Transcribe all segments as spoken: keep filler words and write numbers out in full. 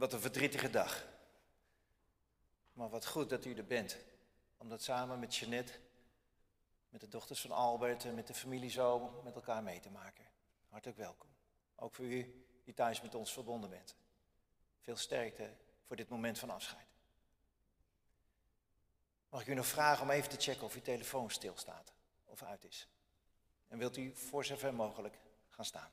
Wat een verdrietige dag. Maar wat goed dat u er bent. Om dat samen met Jeanette, met de dochters van Albert en met de familie zo met elkaar mee te maken. Hartelijk welkom. Ook voor u die thuis met ons verbonden bent. Veel sterkte voor dit moment van afscheid. Mag ik u nog vragen om even te checken of uw telefoon stilstaat of uit is? En wilt u voor zover mogelijk gaan staan?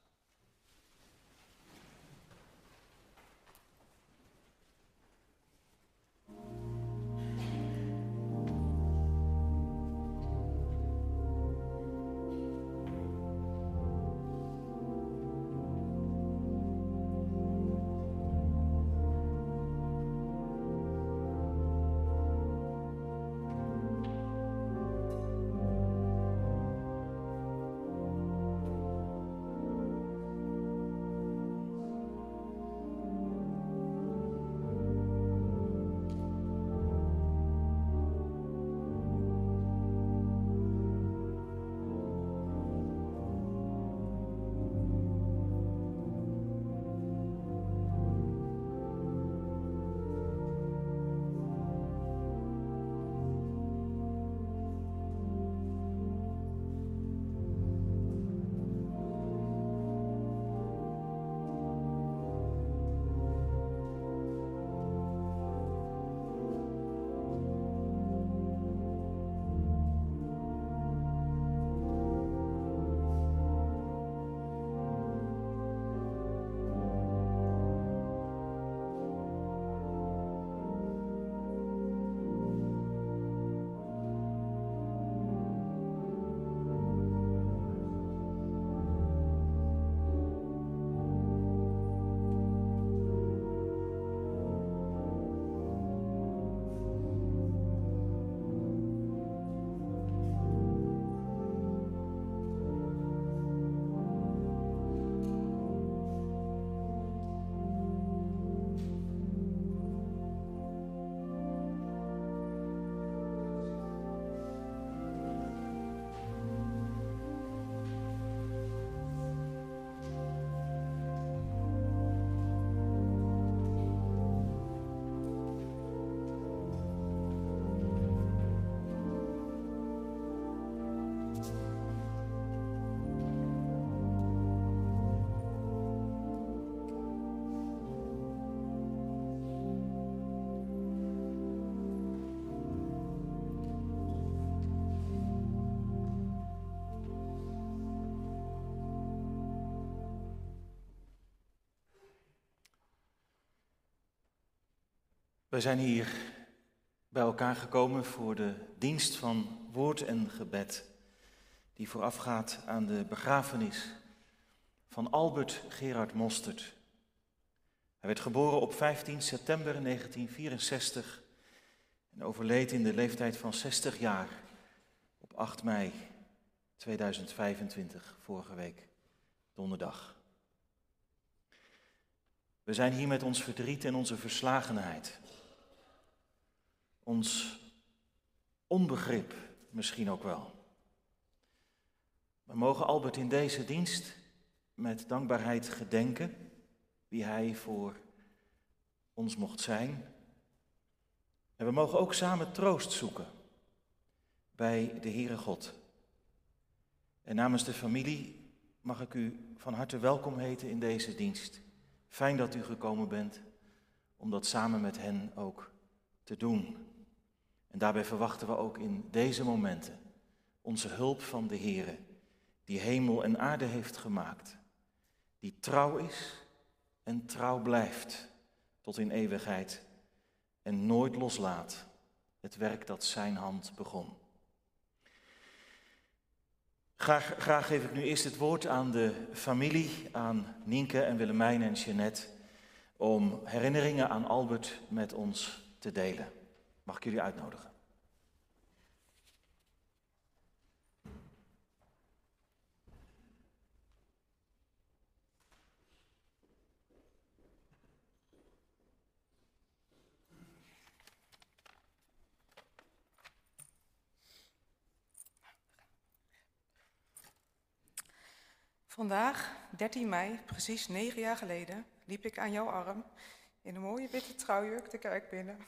Wij zijn hier bij elkaar gekomen voor de dienst van woord en gebed, die voorafgaat aan de begrafenis van Albert Gerard Mostert. Hij werd geboren op vijftien september negentien vierenzestig en overleed in de leeftijd van zestig jaar op acht mei tweeduizend vijfentwintig, vorige week, donderdag. We zijn hier met ons verdriet en onze verslagenheid. Ons onbegrip misschien ook wel. We mogen Albert in deze dienst met dankbaarheid gedenken, wie hij voor ons mocht zijn. En we mogen ook samen troost zoeken bij de Heere God. En namens de familie mag ik u van harte welkom heten in deze dienst. Fijn dat u gekomen bent om dat samen met hen ook te doen. En daarbij verwachten we ook in deze momenten onze hulp van de Heere, die hemel en aarde heeft gemaakt, die trouw is en trouw blijft tot in eeuwigheid en nooit loslaat het werk dat zijn hand begon. Graag, graag geef ik nu eerst het woord aan de familie, aan Nienke en Willemijn en Jeanette, om herinneringen aan Albert met ons te delen. Mag ik jullie uitnodigen? Vandaag, dertien mei, precies negen jaar geleden, liep ik aan jouw arm in een mooie witte trouwjurk de kerk binnen.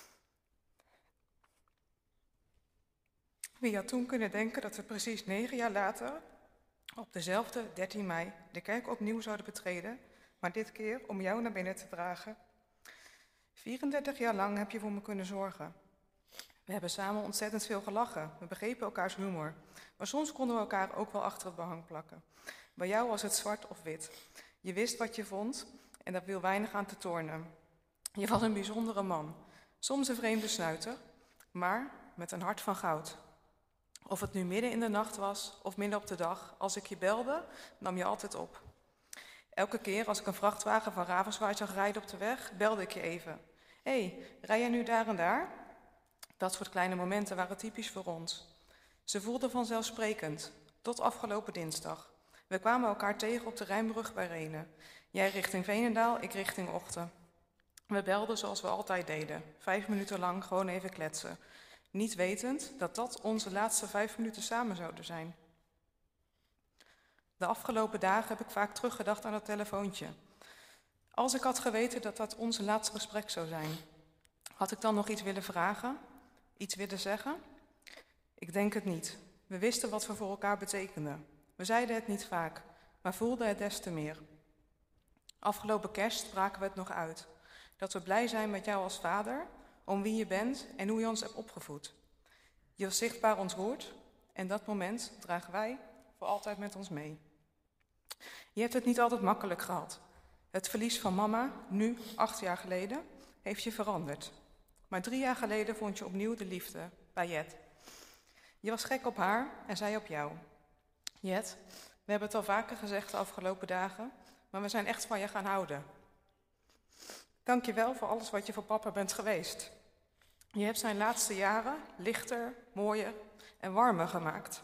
Wie had toen kunnen denken dat we precies negen jaar later, op dezelfde dertien mei, de kerk opnieuw zouden betreden, maar dit keer om jou naar binnen te dragen. vierendertig jaar lang heb je voor me kunnen zorgen. We hebben samen ontzettend veel gelachen, we begrepen elkaars humor, maar soms konden we elkaar ook wel achter het behang plakken. Bij jou was het zwart of wit. Je wist wat je vond en daar viel weinig aan te tornen. Je was een bijzondere man, soms een vreemde snuiter, maar met een hart van goud. Of het nu midden in de nacht was of midden op de dag, als ik je belde, nam je altijd op. Elke keer als ik een vrachtwagen van Ravenswaaij zag rijden op de weg, belde ik je even. Hé, hey, rij jij nu daar en daar? Dat soort kleine momenten waren typisch voor ons. Ze voelden vanzelfsprekend, tot afgelopen dinsdag. We kwamen elkaar tegen op de Rijnbrug bij Rhenen. Jij richting Veenendaal, ik richting Ochten. We belden zoals we altijd deden, vijf minuten lang gewoon even kletsen. Niet wetend dat dat onze laatste vijf minuten samen zouden zijn. De afgelopen dagen heb ik vaak teruggedacht aan dat telefoontje. Als ik had geweten dat dat onze laatste gesprek zou zijn, had ik dan nog iets willen vragen? Iets willen zeggen? Ik denk het niet. We wisten wat we voor elkaar betekenden. We zeiden het niet vaak, maar voelden het des te meer. Afgelopen kerst spraken we het nog uit. Dat we blij zijn met jou als vader, om wie je bent en hoe je ons hebt opgevoed. Je was zichtbaar ontroerd en dat moment dragen wij voor altijd met ons mee. Je hebt het niet altijd makkelijk gehad. Het verlies van mama, nu acht jaar geleden, heeft je veranderd. Maar drie jaar geleden vond je opnieuw de liefde bij Jet. Je was gek op haar en zij op jou. Jet, we hebben het al vaker gezegd de afgelopen dagen, maar we zijn echt van je gaan houden. Dank je wel voor alles wat je voor papa bent geweest. Je hebt zijn laatste jaren lichter, mooier en warmer gemaakt.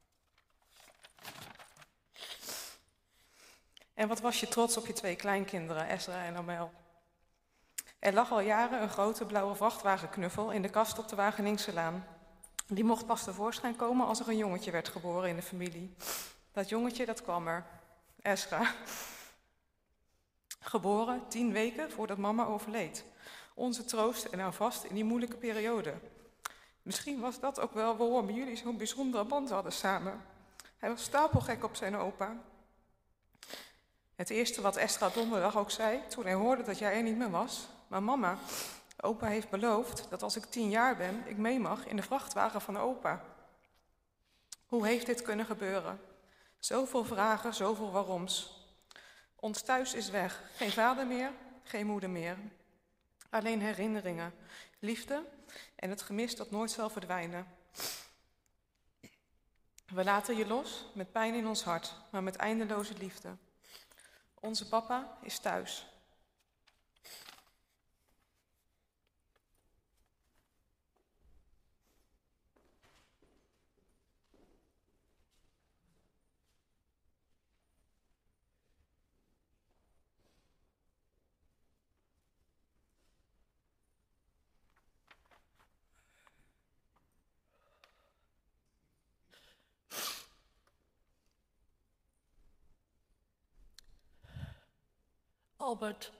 En wat was je trots op je twee kleinkinderen, Esra en Amel. Er lag al jaren een grote blauwe vrachtwagenknuffel in de kast op de Wageningse Laan. Die mocht pas tevoorschijn komen als er een jongetje werd geboren in de familie. Dat jongetje, dat kwam er. Esra. Geboren tien weken voordat mama overleed. Onze troost en houvast in die moeilijke periode. Misschien was dat ook wel waarom jullie zo'n bijzondere band hadden samen. Hij was stapelgek op zijn opa. Het eerste wat Esra donderdag ook zei, toen hij hoorde dat jij er niet meer was. Maar mama, opa heeft beloofd dat als ik tien jaar ben, ik mee mag in de vrachtwagen van opa. Hoe heeft dit kunnen gebeuren? Zoveel vragen, zoveel waaroms. Ons thuis is weg. Geen vader meer, geen moeder meer. Alleen herinneringen, liefde en het gemis dat nooit zal verdwijnen. We laten je los, met pijn in ons hart, maar met eindeloze liefde. Onze papa is thuis. Albert.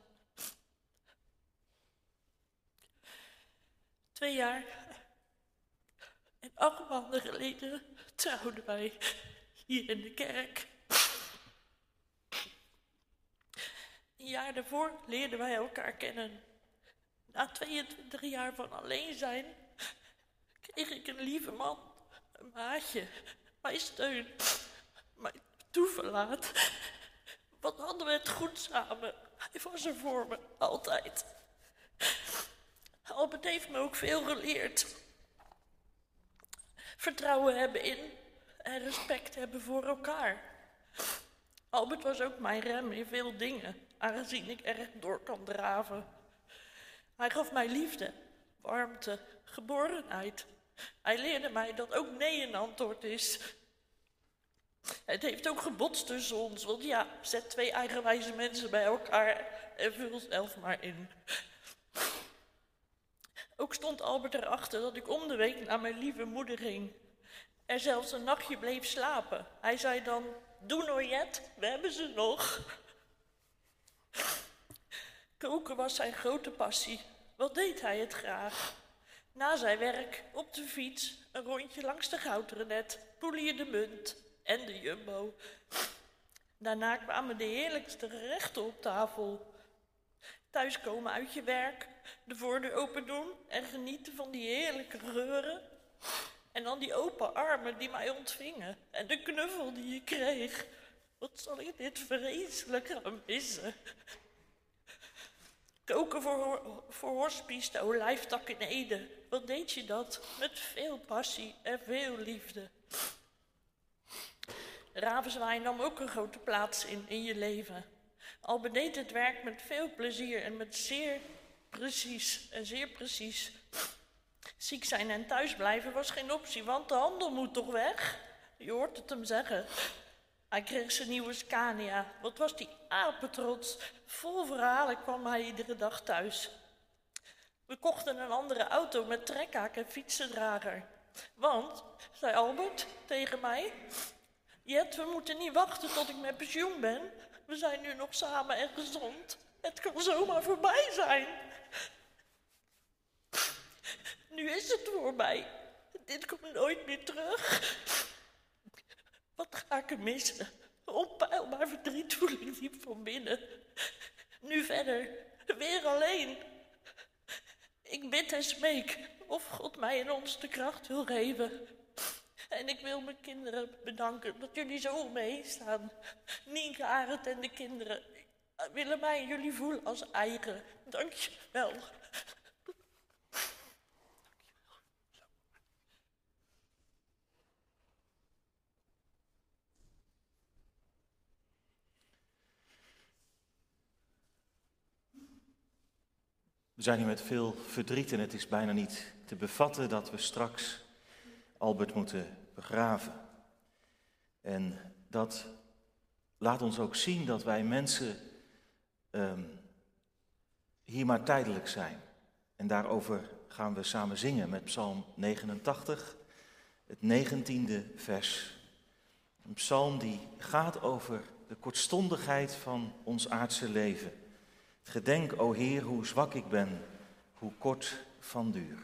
Twee jaar en acht maanden geleden trouwden wij hier in de kerk. Een jaar daarvoor leerden wij elkaar kennen. Na tweeëntwintig jaar van alleen zijn kreeg ik een lieve man, een maatje, mijn steun, mijn toeverlaat. Wat hadden we het goed samen. Hij was er voor me, altijd. Albert heeft me ook veel geleerd. Vertrouwen hebben in en respect hebben voor elkaar. Albert was ook mijn rem in veel dingen, aangezien ik erg door kan draven. Hij gaf mij liefde, warmte, geborenheid. Hij leerde mij dat ook nee een antwoord is. Het heeft ook gebotst tussen ons, want ja, zet twee eigenwijze mensen bij elkaar en vul zelf maar in. Ook stond Albert erachter dat ik om de week naar mijn lieve moeder ging. Er zelfs een nachtje bleef slapen. Hij zei dan, doe nou Jet, we hebben ze nog. Koken was zijn grote passie. Wat deed hij het graag? Na zijn werk, op de fiets, een rondje langs de Goudrenet, Poelier de Munt en de Jumbo. Daarna kwamen de heerlijkste gerechten op tafel. Thuiskomen uit je werk, de voordeur open doen en genieten van die heerlijke geuren. En dan die open armen die mij ontvingen en de knuffel die je kreeg. Wat zal ik dit vreselijk gaan missen? Koken voor, voor Hospice de Olijftak in Ede. Wat deed je dat? Met veel passie en veel liefde. Ravenswaaij nam ook een grote plaats in, in je leven. Albert deed het werk met veel plezier en met zeer precies en zeer precies. Ziek zijn en thuisblijven was geen optie, want de handel moet toch weg? Je hoort het hem zeggen. Hij kreeg zijn nieuwe Scania. Wat was die apetrots. Vol verhalen kwam hij iedere dag thuis. We kochten een andere auto met trekhaak en fietsendrager. Want, zei Albert tegen mij, Jet, we moeten niet wachten tot ik met pensioen ben. We zijn nu nog samen en gezond. Het kan zomaar voorbij zijn. Nu is het voorbij. Dit komt nooit meer terug. Wat ga ik er missen? Onpeilbaar verdriet voel ik diep van binnen. Nu verder, weer alleen. Ik bid en smeek of God mij en ons de kracht wil geven. En ik wil mijn kinderen bedanken dat jullie zo om me heen staan. Nienke, Arend en de kinderen willen mij en jullie voelen als eigen. Dank je wel. We zijn hier met veel verdriet en het is bijna niet te bevatten dat we straks Albert moeten begraven. En dat laat ons ook zien dat wij mensen um, hier maar tijdelijk zijn. En daarover gaan we samen zingen met Psalm negenentachtig, het negentiende vers. Een psalm die gaat over de kortstondigheid van ons aardse leven. Gedenk, o Heer, hoe zwak ik ben, hoe kort van duur.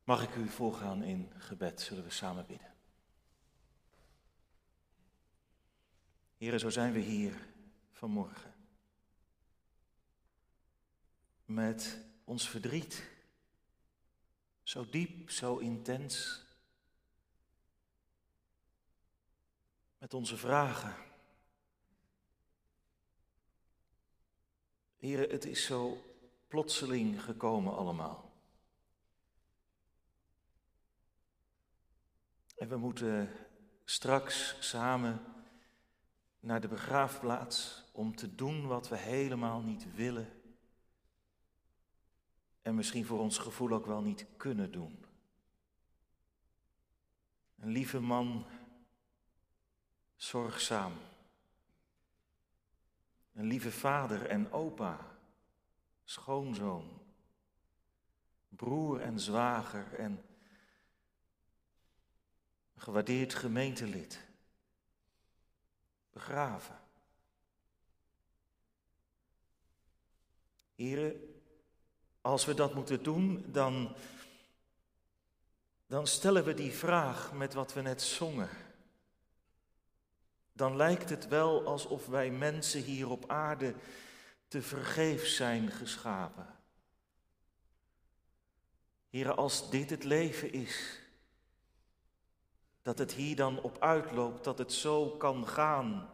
Mag ik u voorgaan in gebed, zullen we samen bidden. Here, zo zijn we hier vanmorgen. Met ons verdriet, zo diep, zo intens. Met onze vragen. Here, het is zo plotseling gekomen allemaal. En we moeten straks samen naar de begraafplaats om te doen wat we helemaal niet willen. En misschien voor ons gevoel ook wel niet kunnen doen. Een lieve man, zorgzaam. Een lieve vader en opa, schoonzoon, broer en zwager en een gewaardeerd gemeentelid. Begraven. Heren, als we dat moeten doen, dan, dan stellen we die vraag met wat we net zongen. Dan lijkt het wel alsof wij mensen hier op aarde te vergeefs zijn geschapen. Heren, als dit het leven is, dat het hier dan op uitloopt, dat het zo kan gaan.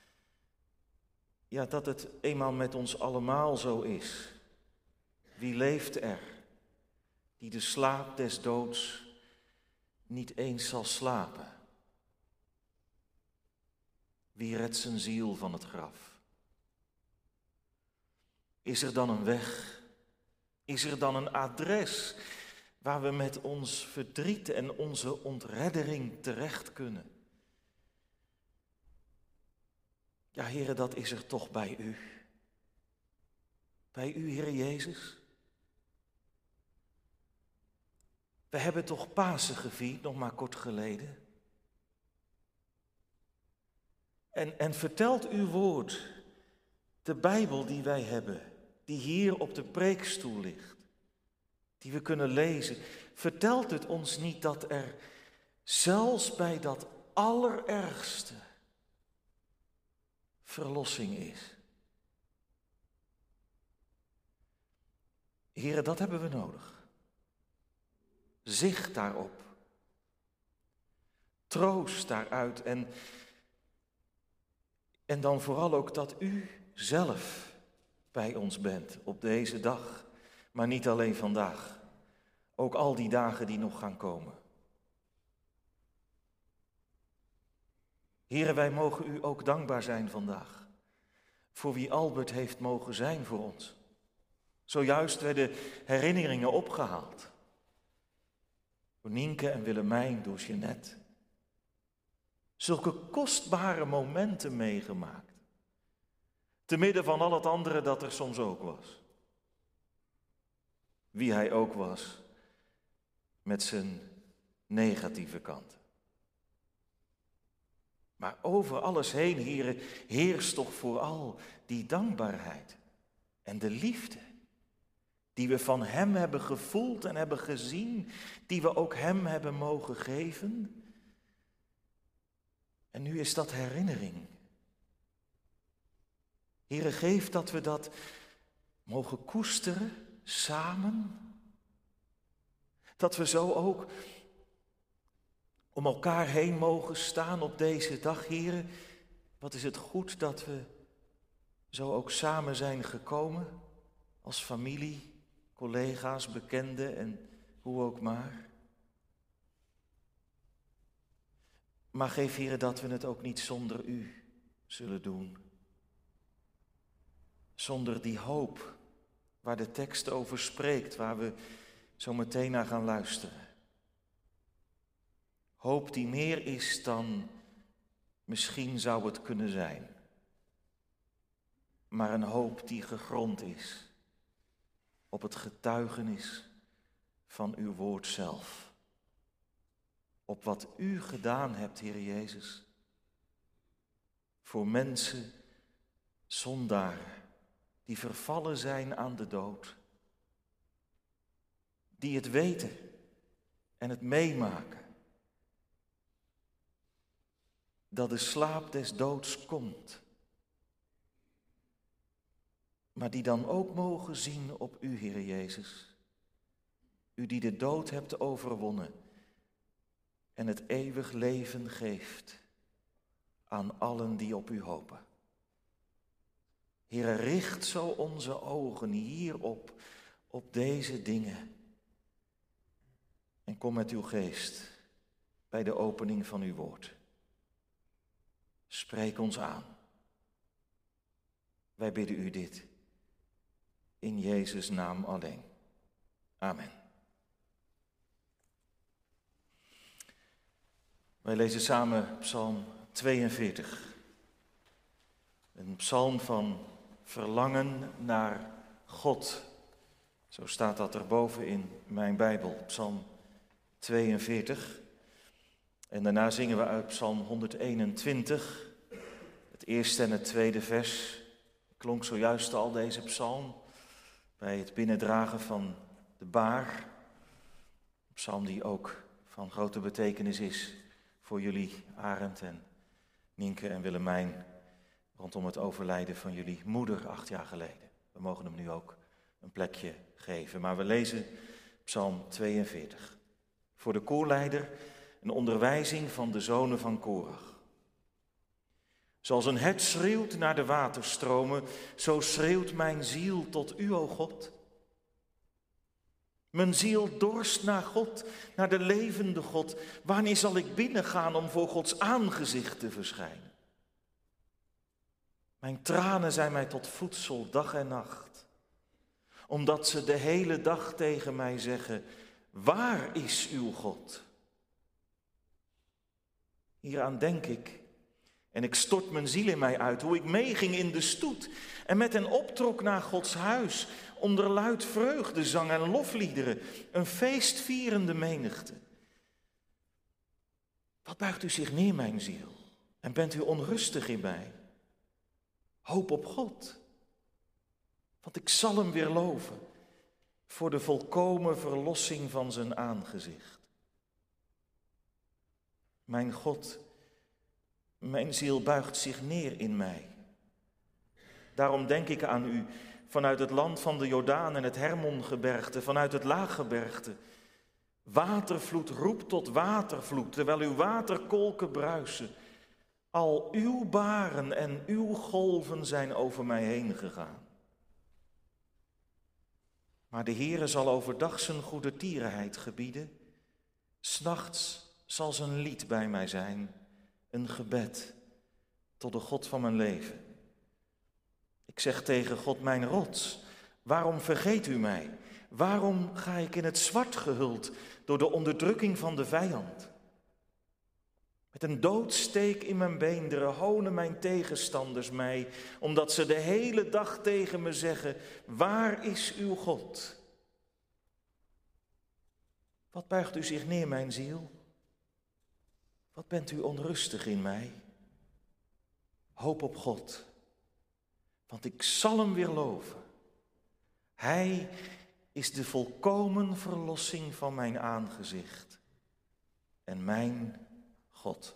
Ja, dat het eenmaal met ons allemaal zo is. Wie leeft er, die de slaap des doods niet eens zal slapen? Wie redt zijn ziel van het graf? Is er dan een weg? Is er dan een adres waar we met ons verdriet en onze ontreddering terecht kunnen? Ja, Heere, dat is er toch bij u. Bij u, Heere Jezus. We hebben toch Pasen gevierd, nog maar kort geleden. En, en vertelt uw woord, de Bijbel die wij hebben, die hier op de preekstoel ligt, die we kunnen lezen, vertelt het ons niet dat er zelfs bij dat allerergste verlossing is? Heren, dat hebben we nodig. Zicht daarop. Troost daaruit en, en dan vooral ook dat u zelf bij ons bent op deze dag. Maar niet alleen vandaag, ook al die dagen die nog gaan komen. Heren, wij mogen u ook dankbaar zijn vandaag, voor wie Albert heeft mogen zijn voor ons. Zojuist werden herinneringen opgehaald. Door Nienke en Willemijn, door Jeanette. Zulke kostbare momenten meegemaakt. Te midden van al het andere dat er soms ook was. Wie hij ook was, met zijn negatieve kant. Maar over alles heen, heren, heerst toch vooral die dankbaarheid en de liefde. Die we van hem hebben gevoeld en hebben gezien, die we ook hem hebben mogen geven. En nu is dat herinnering. Heere, geef dat we dat mogen koesteren. Samen, dat we zo ook om elkaar heen mogen staan op deze dag, Heere. Wat is het goed dat we zo ook samen zijn gekomen, als familie, collega's, bekenden en hoe ook maar. Maar geef, Heere, dat we het ook niet zonder u zullen doen. Zonder die hoop waar de tekst over spreekt, waar we zo meteen naar gaan luisteren. Hoop die meer is dan misschien zou het kunnen zijn. Maar een hoop die gegrond is op het getuigenis van uw woord zelf. Op wat u gedaan hebt, Heer Jezus. Voor mensen, zondaren, die vervallen zijn aan de dood. Die het weten, en het meemaken dat de slaap des doods komt. Maar die dan ook mogen zien op u, Heere Jezus. U die de dood hebt overwonnen en het eeuwig leven geeft aan allen die op u hopen. Heere, richt zo onze ogen hierop, op deze dingen. En kom met uw geest bij de opening van uw woord. Spreek ons aan. Wij bidden u dit. In Jezus' naam alleen. Amen. Wij lezen samen Psalm tweeënveertig. Een psalm van verlangen naar God. Zo staat dat erboven in mijn Bijbel, Psalm tweeënveertig. En daarna zingen we uit Psalm honderdeenentwintig. Het eerste en het tweede vers. Klonk zojuist al deze psalm bij het binnendragen van de baar. Een psalm die ook van grote betekenis is voor jullie, Arend en Nienke en Willemijn, rondom het overlijden van jullie moeder acht jaar geleden. We mogen hem nu ook een plekje geven. Maar we lezen Psalm tweeënveertig. Voor de koorleider een onderwijzing van de zonen van Korach. Zoals een hert schreeuwt naar de waterstromen, zo schreeuwt mijn ziel tot u, o God. Mijn ziel dorst naar God, naar de levende God. Wanneer zal ik binnengaan om voor Gods aangezicht te verschijnen? Mijn tranen zijn mij tot voedsel dag en nacht, omdat ze de hele dag tegen mij zeggen, waar is uw God? Hieraan denk ik en ik stort mijn ziel in mij uit, hoe ik meeging in de stoet en met hen optrok naar Gods huis, onder luid vreugdezang en lofliederen, een feestvierende menigte. Wat buigt u zich neer, mijn ziel, en bent u onrustig in mij? Hoop op God, want ik zal hem weer loven voor de volkomen verlossing van zijn aangezicht. Mijn God, mijn ziel buigt zich neer in mij. Daarom denk ik aan u vanuit het land van de Jordaan en het Hermongebergte, vanuit het Laaggebergte. Watervloed roept tot watervloed, terwijl uw waterkolken bruisen. Al uw baren en uw golven zijn over mij heen gegaan. Maar de Heere zal overdag zijn goedertierenheid gebieden. 'S Nachts zal zijn lied bij mij zijn, een gebed tot de God van mijn leven. Ik zeg tegen God, mijn rots, waarom vergeet u mij? Waarom ga ik in het zwart gehuld door de onderdrukking van de vijand? Met een doodsteek in mijn beenderen honen mijn tegenstanders mij, omdat ze de hele dag tegen me zeggen, waar is uw God? Wat buigt u zich neer, mijn ziel? Wat bent u onrustig in mij? Hoop op God, want ik zal hem weer loven. Hij is de volkomen verlossing van mijn aangezicht en mijn God.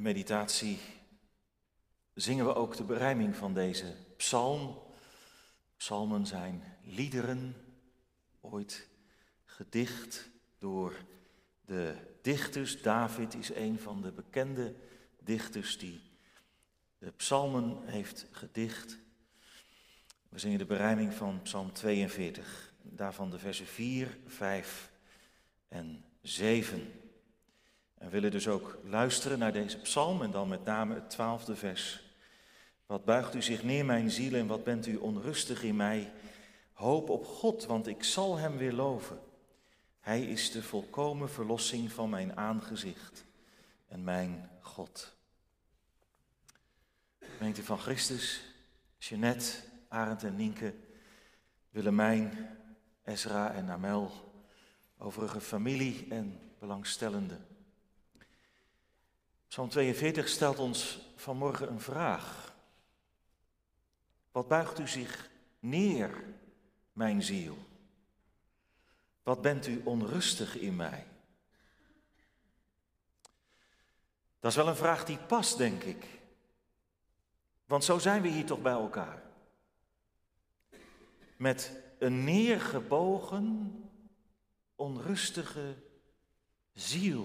meditatie zingen we ook de berijming van deze psalm. Psalmen zijn liederen, ooit gedicht door de dichters. David is een van de bekende dichters die de psalmen heeft gedicht. We zingen de berijming van psalm tweeënveertig, daarvan de versen vier, vijf en zeven. En we willen dus ook luisteren naar deze psalm en dan met name het twaalfde vers. Wat buigt u zich neer, mijn ziel, en wat bent u onrustig in mij? Hoop op God, want ik zal hem weer loven. Hij is de volkomen verlossing van mijn aangezicht en mijn God. Gemeente van Christus, Jeanette, Arend en Nienke, Willemijn, Ezra en Amel, overige familie en belangstellenden. Psalm tweeënveertig stelt ons vanmorgen een vraag. Wat buigt u zich neer, mijn ziel? Wat bent u onrustig in mij? Dat is wel een vraag die past, denk ik. Want zo zijn we hier toch bij elkaar. Met een neergebogen, onrustige ziel.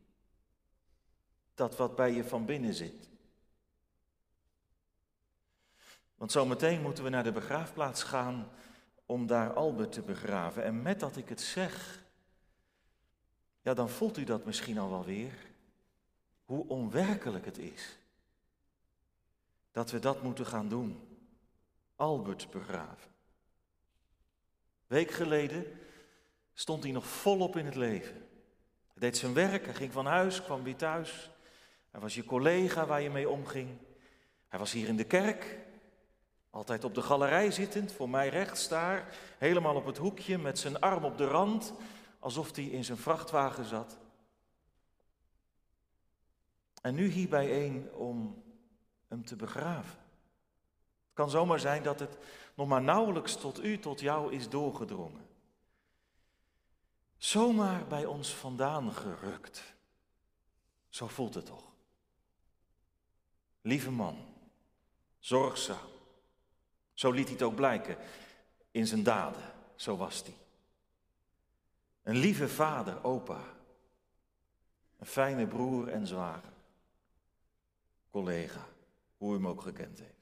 Dat wat bij je van binnen zit. Want zometeen moeten we naar de begraafplaats gaan om daar Albert te begraven. En met dat ik het zeg, ja, dan voelt u dat misschien al wel weer. Hoe onwerkelijk het is. Dat we dat moeten gaan doen. Albert begraven. Week geleden stond hij nog volop in het leven. Hij deed zijn werk, hij ging van huis, kwam weer thuis. Hij was je collega waar je mee omging. Hij was hier in de kerk, altijd op de galerij zittend, voor mij rechts daar, helemaal op het hoekje met zijn arm op de rand, alsof hij in zijn vrachtwagen zat. En nu hier bijeen om hem te begraven. Het kan zomaar zijn dat het nog maar nauwelijks tot u, tot jou is doorgedrongen. Zomaar bij ons vandaan gerukt. Zo voelt het toch. Lieve man, zorgzaam. Zo liet hij het ook blijken in zijn daden. Zo was hij. Een lieve vader, opa. Een fijne broer en zwager. Collega, hoe u hem ook gekend heeft.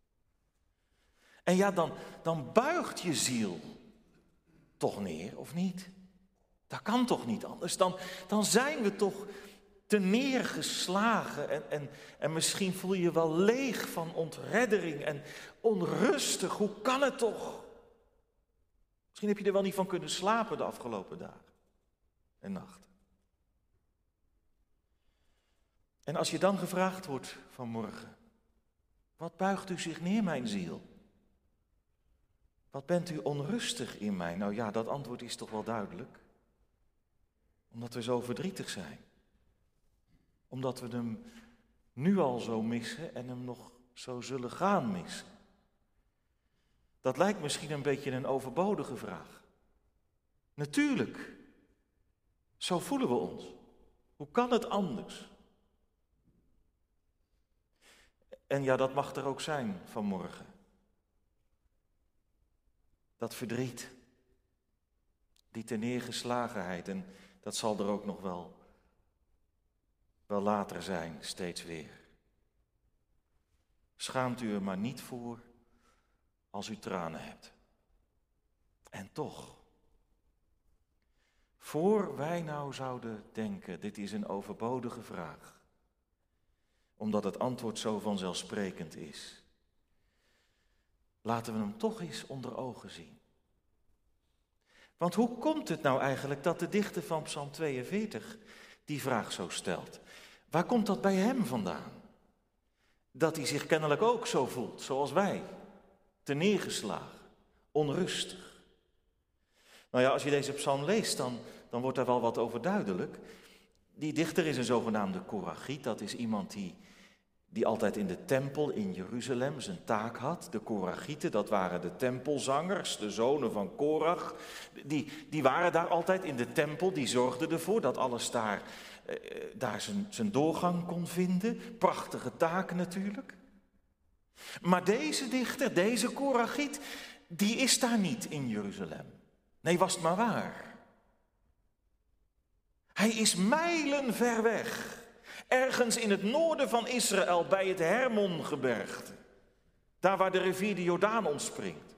En ja, dan, dan buigt je ziel toch neer, of niet? Dat kan toch niet anders? Dan, dan zijn we toch te neergeslagen en, en, en misschien voel je je wel leeg van ontreddering en onrustig. Hoe kan het toch? Misschien heb je er wel niet van kunnen slapen de afgelopen dagen en nachten. En als je dan gevraagd wordt vanmorgen, wat buigt u zich neer, mijn ziel? Wat bent u onrustig in mij? Nou ja, dat antwoord is toch wel duidelijk. Omdat we zo verdrietig zijn. Omdat we hem nu al zo missen en hem nog zo zullen gaan missen. Dat lijkt misschien een beetje een overbodige vraag. Natuurlijk, zo voelen we ons. Hoe kan het anders? En ja, dat mag er ook zijn vanmorgen. Dat verdriet, die terneergeslagenheid, en dat zal er ook nog wel, wel later zijn, steeds weer. Schaamt u er maar niet voor als u tranen hebt. En toch, voor wij nou zouden denken, dit is een overbodige vraag, omdat het antwoord zo vanzelfsprekend is, laten we hem toch eens onder ogen zien. Want hoe komt het nou eigenlijk dat de dichter van Psalm tweeënveertig die vraag zo stelt? Waar komt dat bij hem vandaan? Dat hij zich kennelijk ook zo voelt, zoals wij. Terneergeslagen, onrustig. Nou ja, als je deze psalm leest, dan, dan wordt daar wel wat over duidelijk. Die dichter is een zogenaamde koragiet, dat is iemand die, die altijd in de tempel in Jeruzalem zijn taak had. De Korachieten, dat waren de tempelzangers, de zonen van Korach. Die, die waren daar altijd in de tempel, die zorgden ervoor dat alles daar, eh, daar zijn, zijn doorgang kon vinden. Prachtige taak natuurlijk. Maar deze dichter, deze Korachiet, die is daar niet in Jeruzalem. Nee, was het maar waar. Hij is mijlen ver weg. Ergens in het noorden van Israël, bij het Hermongebergte. Daar waar de rivier de Jordaan ontspringt.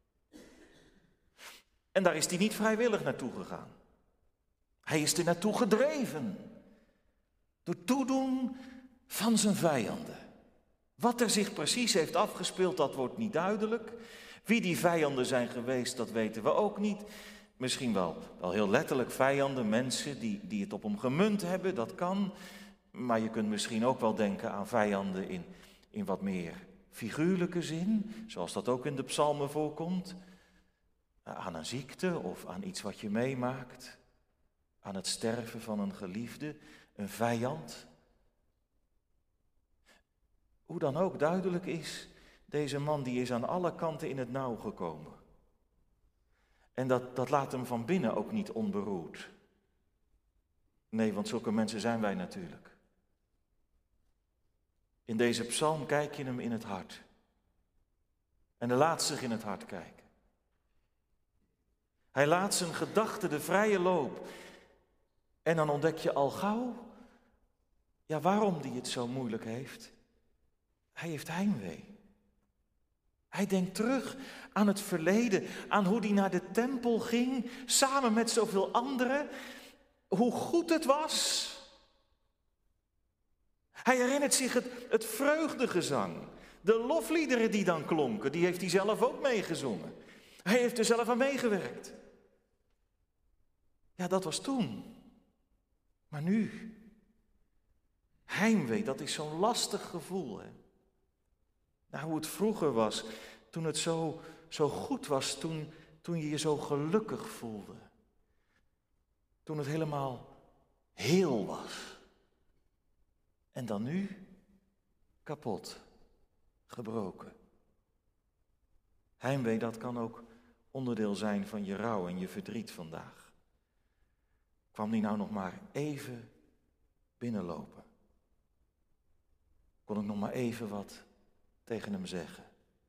En daar is hij niet vrijwillig naartoe gegaan. Hij is er naartoe gedreven. Door toedoen van zijn vijanden. Wat er zich precies heeft afgespeeld, dat wordt niet duidelijk. Wie die vijanden zijn geweest, dat weten we ook niet. Misschien wel, wel heel letterlijk vijanden, mensen die, die het op hem gemunt hebben, dat kan. Maar je kunt misschien ook wel denken aan vijanden in, in wat meer figuurlijke zin, zoals dat ook in de psalmen voorkomt. Aan een ziekte of aan iets wat je meemaakt. Aan het sterven van een geliefde, een vijand. Hoe dan ook duidelijk is, deze man die is aan alle kanten in het nauw gekomen. En dat, dat laat hem van binnen ook niet onberoerd. Nee, want zulke mensen zijn wij natuurlijk. In deze psalm kijk je hem in het hart. En hij laat zich in het hart kijken. Hij laat zijn gedachten de vrije loop. En dan ontdek je al gauw, ja, waarom hij het zo moeilijk heeft. Hij heeft heimwee. Hij denkt terug aan het verleden, aan hoe hij naar de tempel ging, samen met zoveel anderen, hoe goed het was. Hij herinnert zich het, het vreugdegezang, de lofliederen die dan klonken, die heeft hij zelf ook meegezongen. Hij heeft er zelf aan meegewerkt. Ja, dat was toen. Maar nu, heimwee, dat is zo'n lastig gevoel, hè. Nou, hoe het vroeger was, toen het zo, zo goed was, toen, toen je je zo gelukkig voelde. Toen het helemaal heel was. En dan nu kapot, gebroken. Heimwee, dat kan ook onderdeel zijn van je rouw en je verdriet vandaag. Kwam die nou nog maar even binnenlopen? Kon ik nog maar even wat tegen hem zeggen?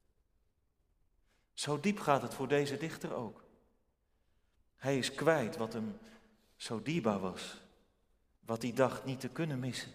Zo diep gaat het voor deze dichter ook. Hij is kwijt wat hem zo dierbaar was, wat hij dacht niet te kunnen missen.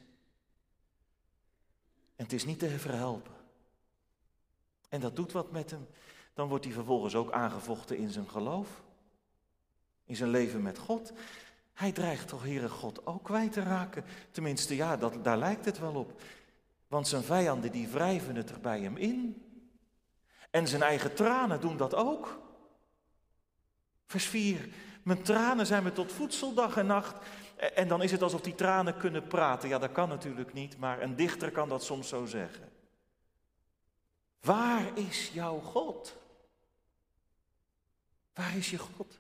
En het is niet te verhelpen. En dat doet wat met hem. Dan wordt hij vervolgens ook aangevochten in zijn geloof, in zijn leven met God. Hij dreigt toch, Heere God, ook kwijt te raken. Tenminste, ja, dat, daar lijkt het wel op. Want zijn vijanden die wrijven het er bij hem in. En zijn eigen tranen doen dat ook. Vers vier. Mijn tranen zijn me tot voedsel dag en nacht. En dan is het alsof die tranen kunnen praten. Ja, dat kan natuurlijk niet, maar een dichter kan dat soms zo zeggen. Waar is jouw God? Waar is je God?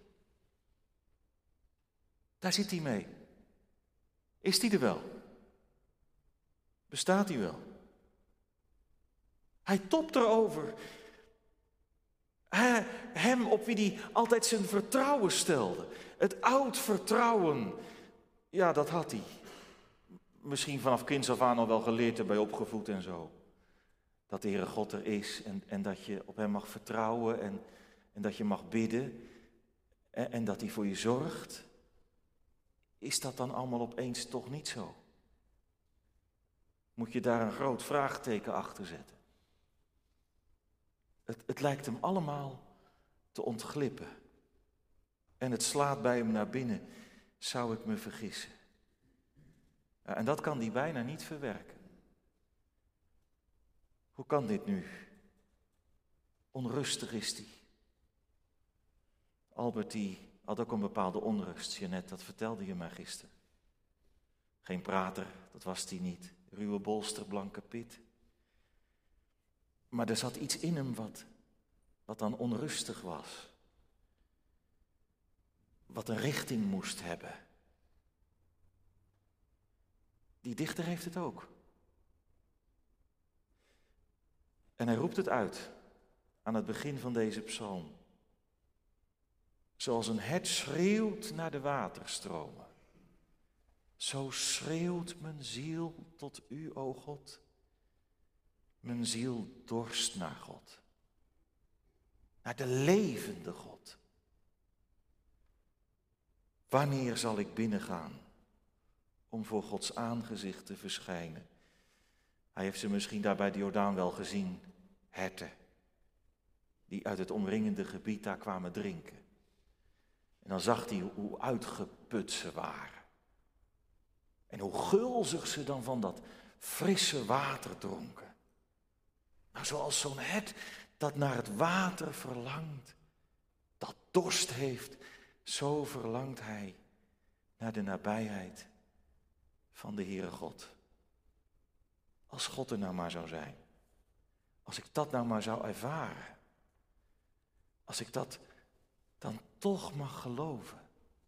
Daar zit hij mee. Is hij er wel? Bestaat hij wel? Hij topt erover. Hij, hem op wie hij altijd zijn vertrouwen stelde. Het oud vertrouwen. Ja, dat had hij. Misschien vanaf kinds af aan al wel geleerd, erbij opgevoed en zo. Dat de Heere God er is en, en dat je op hem mag vertrouwen en, en dat je mag bidden. En, en dat hij voor je zorgt. Is dat dan allemaal opeens toch niet zo? Moet je daar een groot vraagteken achter zetten? Het, het lijkt hem allemaal te ontglippen. En het slaat bij hem naar binnen. Zou ik me vergissen? Ja, en dat kan hij bijna niet verwerken. Hoe kan dit nu? Onrustig is hij. Albert die had ook een bepaalde onrust, Jeanette, dat vertelde je mij gisteren. Geen prater, dat was hij niet. Ruwe bolster, blanke pit. Maar er zat iets in hem wat, wat dan onrustig was. Wat een richting moest hebben. Die dichter heeft het ook. En hij roept het uit aan het begin van deze psalm. Zoals een hert schreeuwt naar de waterstromen. Zo schreeuwt mijn ziel tot u, o God. Mijn ziel dorst naar God. Naar de levende God. Wanneer zal ik binnengaan om voor Gods aangezicht te verschijnen? Hij heeft ze misschien daar bij de Jordaan wel gezien, herten, die uit het omringende gebied daar kwamen drinken. En dan zag hij hoe uitgeput ze waren. En hoe gulzig ze dan van dat frisse water dronken. Nou, zoals zo'n hert dat naar het water verlangt, dat dorst heeft, zo verlangt hij naar de nabijheid van de Heere God. Als God er nou maar zou zijn. Als ik dat nou maar zou ervaren. Als ik dat dan toch mag geloven.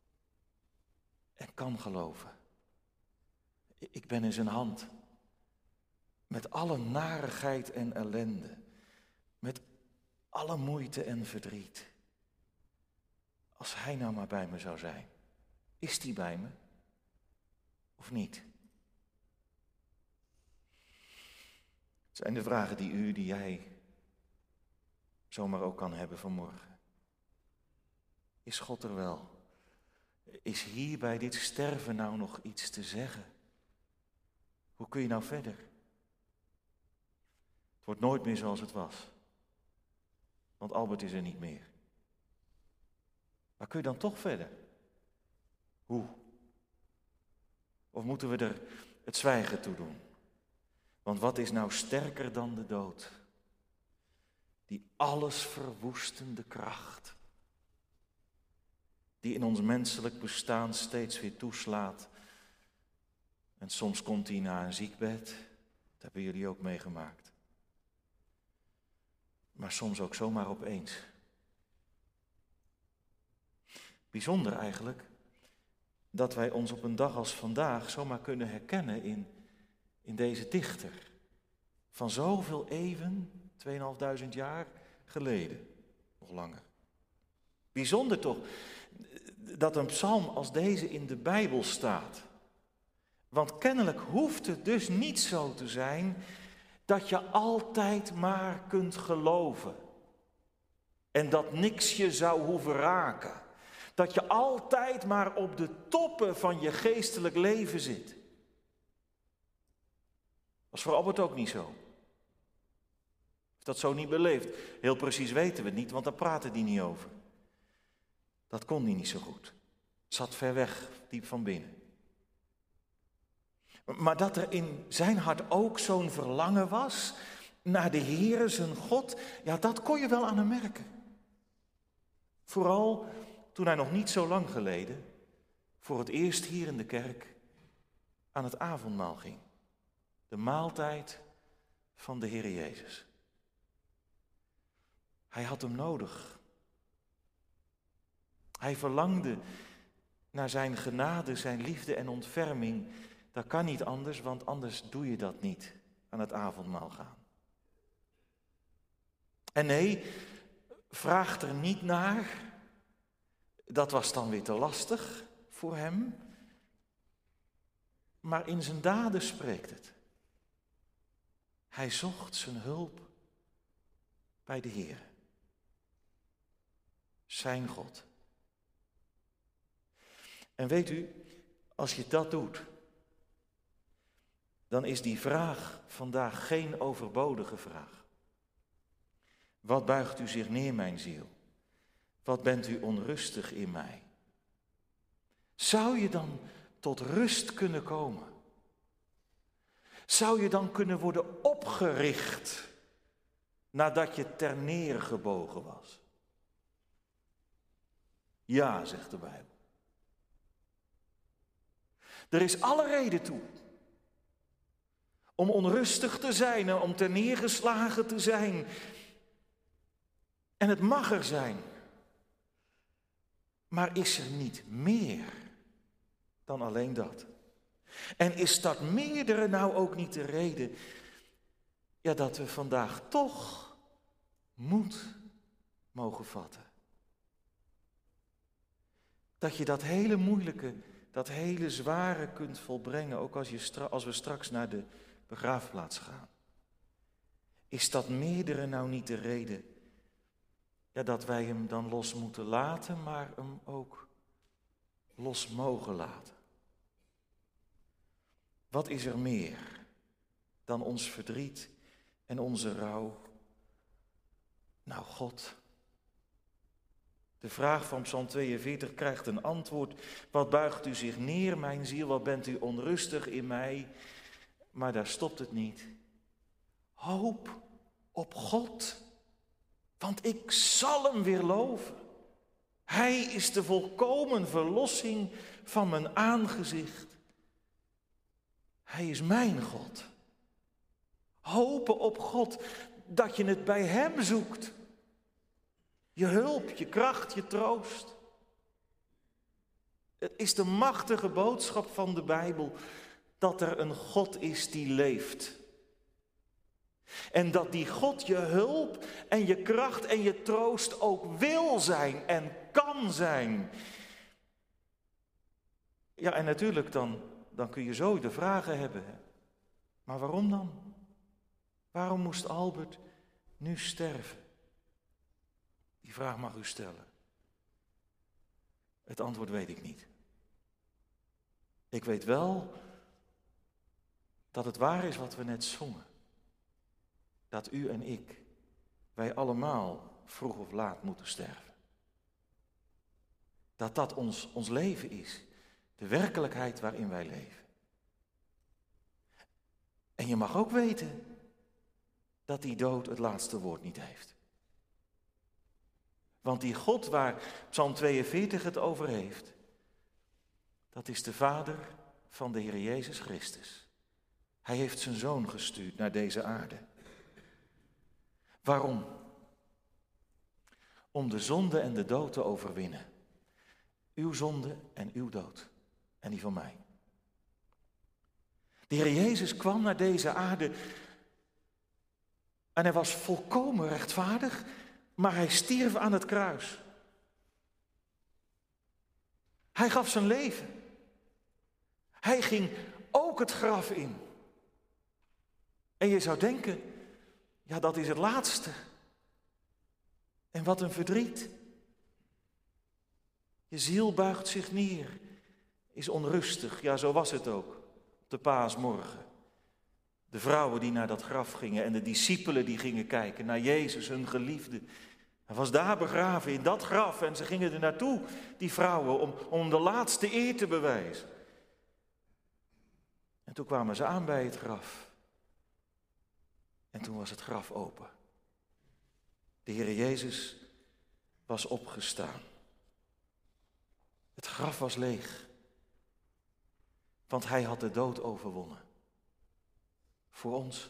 En kan geloven. Ik ben in zijn hand. Met alle narigheid en ellende. Met alle moeite en verdriet. Als hij nou maar bij me zou zijn. Is hij bij me? Of niet? Het zijn de vragen die u, die jij zomaar ook kan hebben vanmorgen. Is God er wel? Is hier bij dit sterven nou nog iets te zeggen? Hoe kun je nou verder? Het wordt nooit meer zoals het was. Want Albert is er niet meer. Maar kun je dan toch verder? Hoe? Of moeten we er het zwijgen toe doen? Want wat is nou sterker dan de dood? Die alles verwoestende kracht. Die in ons menselijk bestaan steeds weer toeslaat. En soms komt hij na een ziekbed. Dat hebben jullie ook meegemaakt. Maar soms ook zomaar opeens. Bijzonder eigenlijk dat wij ons op een dag als vandaag zomaar kunnen herkennen in, in deze dichter. Van zoveel eeuwen, tweeënhalfduizend jaar geleden, nog langer. Bijzonder toch dat een psalm als deze in de Bijbel staat. Want kennelijk hoeft het dus niet zo te zijn dat je altijd maar kunt geloven. En dat niks je zou hoeven raken. Dat je altijd maar op de toppen van je geestelijk leven zit. Was voor Albert ook niet zo. Heeft dat zo niet beleefd. Heel precies weten we het niet, want daar praatte hij niet over. Dat kon hij niet zo goed. Het zat ver weg, diep van binnen. Maar dat er in zijn hart ook zo'n verlangen was naar de Heere, zijn God, ja, dat kon je wel aan hem merken. Vooral toen hij nog niet zo lang geleden voor het eerst hier in de kerk aan het avondmaal ging. De maaltijd van de Heer Jezus. Hij had hem nodig. Hij verlangde naar zijn genade, zijn liefde en ontferming. Dat kan niet anders, want anders doe je dat niet, aan het avondmaal gaan. En nee, vraag er niet naar. Dat was dan weer te lastig voor hem. Maar in zijn daden spreekt het. Hij zocht zijn hulp bij de Heer. Zijn God. En weet u, als je dat doet, dan is die vraag vandaag geen overbodige vraag. Wat buigt u zich neer, mijn ziel? Wat bent u onrustig in mij? Zou je dan tot rust kunnen komen? Zou je dan kunnen worden opgericht nadat je ter neergebogen was? Ja, zegt de Bijbel. Er is alle reden toe om onrustig te zijn en om ter neergeslagen te zijn. En het mag er zijn. Maar is er niet meer dan alleen dat? En is dat meerdere nou ook niet de reden, ja, dat we vandaag toch moed mogen vatten. Dat je dat hele moeilijke, dat hele zware kunt volbrengen, ook als, je stra- als we straks naar de begraafplaats gaan. Is dat meerdere nou niet de reden, ja, dat wij hem dan los moeten laten, maar hem ook los mogen laten? Wat is er meer dan ons verdriet en onze rouw? Nou, God. De vraag van Psalm tweeënveertig krijgt een antwoord. Wat buigt u zich neer, mijn ziel? Wat bent u onrustig in mij? Maar daar stopt het niet. Hoop op God, want ik zal hem weer loven. Hij is de volkomen verlossing van mijn aangezicht. Hij is mijn God. Hopen op God, dat je het bij hem zoekt. Je hulp, je kracht, je troost. Het is de machtige boodschap van de Bijbel dat er een God is die leeft. En dat die God je hulp en je kracht en je troost ook wil zijn en kan zijn. Ja, en natuurlijk dan, dan kun je zo de vragen hebben. Hè? Maar waarom dan? Waarom moest Albert nu sterven? Die vraag mag u stellen. Het antwoord weet ik niet. Ik weet wel dat het waar is wat we net zongen. Dat u en ik, wij allemaal vroeg of laat moeten sterven. Dat dat ons, ons leven is. De werkelijkheid waarin wij leven. En je mag ook weten dat die dood het laatste woord niet heeft. Want die God waar Psalm tweeënveertig het over heeft, dat is de Vader van de Heer Jezus Christus. Hij heeft zijn Zoon gestuurd naar deze aarde. Waarom? Om de zonde en de dood te overwinnen. Uw zonde en uw dood. En die van mij. De Heer Jezus kwam naar deze aarde en hij was volkomen rechtvaardig, maar hij stierf aan het kruis. Hij gaf zijn leven. Hij ging ook het graf in. En je zou denken, ja, dat is het laatste. En wat een verdriet. Je ziel buigt zich neer, is onrustig. Ja, zo was het ook op de paasmorgen. De vrouwen die naar dat graf gingen en de discipelen die gingen kijken naar Jezus, hun geliefde. Hij was daar begraven in dat graf en ze gingen er naartoe, die vrouwen, om, om de laatste eer te bewijzen. En toen kwamen ze aan bij het graf. En toen was het graf open. De Heer Jezus was opgestaan. Het graf was leeg. Want hij had de dood overwonnen. Voor ons.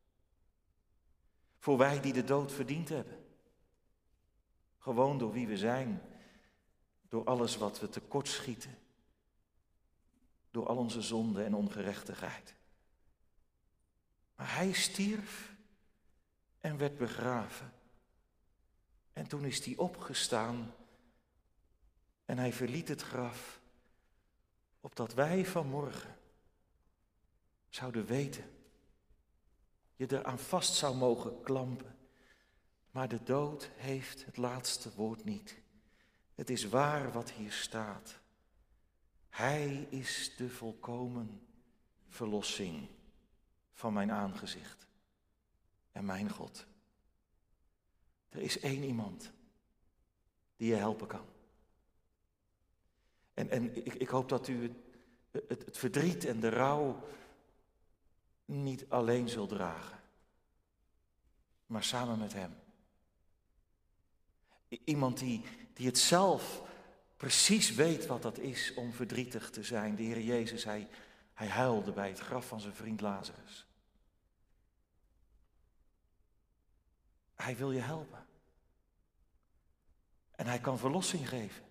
Voor wij die de dood verdiend hebben. Gewoon door wie we zijn. Door alles wat we tekortschieten. Door al onze zonde en ongerechtigheid. Maar hij stierf en werd begraven. En toen is hij opgestaan en hij verliet het graf, opdat wij vanmorgen zouden weten, je eraan vast zou mogen klampen, maar de dood heeft het laatste woord niet. Het is waar wat hier staat. Hij is de volkomen verlossing van mijn aangezicht en mijn God. Er is één iemand die je helpen kan. En, en ik, ik hoop dat u het, het, het verdriet en de rouw niet alleen zult dragen, maar samen met hem. Iemand die, die het zelf precies weet wat dat is om verdrietig te zijn. De Heer Jezus, hij, hij huilde bij het graf van zijn vriend Lazarus. Hij wil je helpen. En hij kan verlossing geven.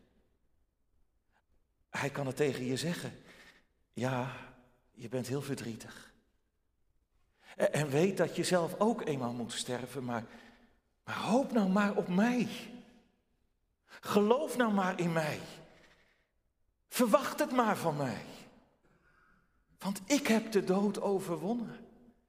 Hij kan het tegen je zeggen. Ja, je bent heel verdrietig. En weet dat je zelf ook eenmaal moet sterven, maar, maar hoop nou maar op mij. Geloof nou maar in mij. Verwacht het maar van mij. Want ik heb de dood overwonnen.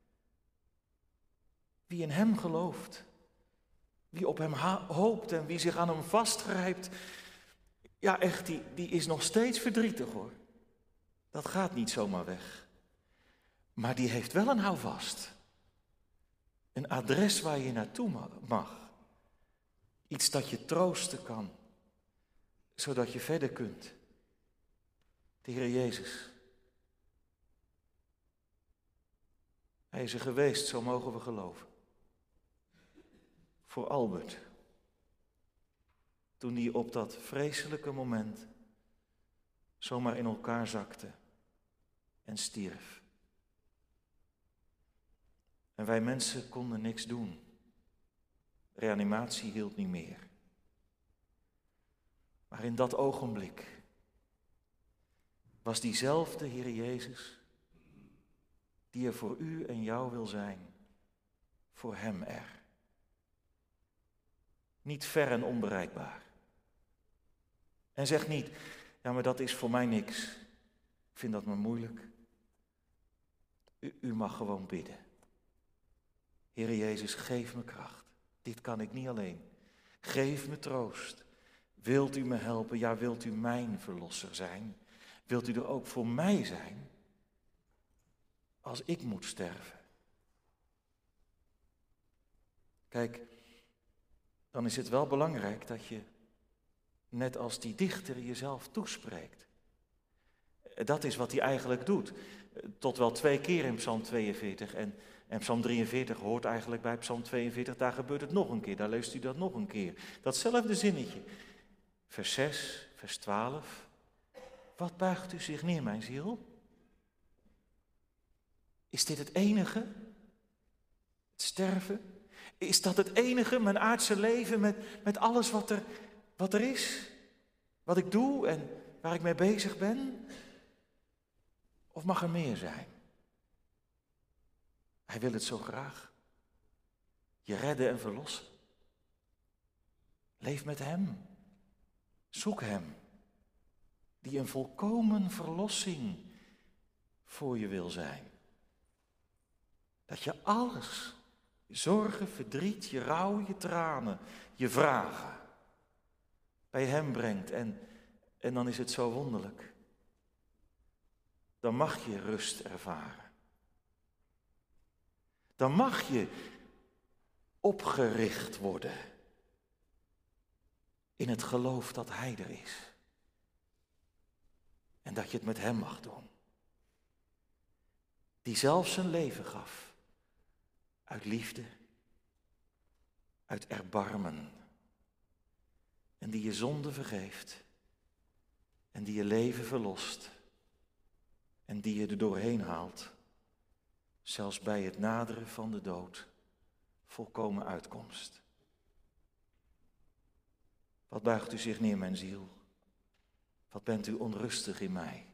Wie in hem gelooft, wie op hem hoopt en wie zich aan hem vastgrijpt, ja echt, die, die is nog steeds verdrietig hoor. Dat gaat niet zomaar weg. Maar die heeft wel een houvast. Een adres waar je naartoe mag. Iets dat je troosten kan, zodat je verder kunt. De Heer Jezus. Hij is er geweest, zo mogen we geloven. Voor Albert. Toen hij op dat vreselijke moment zomaar in elkaar zakte en stierf. En wij mensen konden niks doen. Reanimatie hielp niet meer. Maar in dat ogenblik was diezelfde Heer Jezus, die er voor u en jou wil zijn, voor hem er. Niet ver en onbereikbaar. En zeg niet, ja maar dat is voor mij niks. Ik vind dat maar moeilijk. U, u mag gewoon bidden. Heer Jezus, geef me kracht. Dit kan ik niet alleen. Geef me troost. Wilt u me helpen? Ja, wilt u mijn verlosser zijn? Wilt u er ook voor mij zijn? Als ik moet sterven. Kijk, dan is het wel belangrijk dat je, net als die dichter, jezelf toespreekt. Dat is wat hij eigenlijk doet. Tot wel twee keer in Psalm tweeënveertig. En, en Psalm drieënveertig hoort eigenlijk bij Psalm tweeënveertig. Daar gebeurt het nog een keer. Daar leest u dat nog een keer. Datzelfde zinnetje. Vers zes, vers twaalf. Wat buigt u zich neer, mijn ziel? Is dit het enige? Het sterven? Is dat het enige, mijn aardse leven, met, met alles wat er, wat er is? Wat ik doe en waar ik mee bezig ben? Of mag er meer zijn? Hij wil het zo graag. Je redden en verlossen. Leef met hem. Zoek hem. Die een volkomen verlossing voor je wil zijn. Dat je alles, je zorgen, verdriet, je rouw, je tranen, je vragen, bij hem brengt. En, en dan is het zo wonderlijk. Dan mag je rust ervaren. Dan mag je opgericht worden in het geloof dat hij er is. En dat je het met hem mag doen. Die zelf zijn leven gaf. Uit liefde. Uit erbarmen. En die je zonde vergeeft. En die je leven verlost. En die je er doorheen haalt. Zelfs bij het naderen van de dood. Volkomen uitkomst. Wat buigt u zich neer, mijn ziel? Wat bent u onrustig in mij?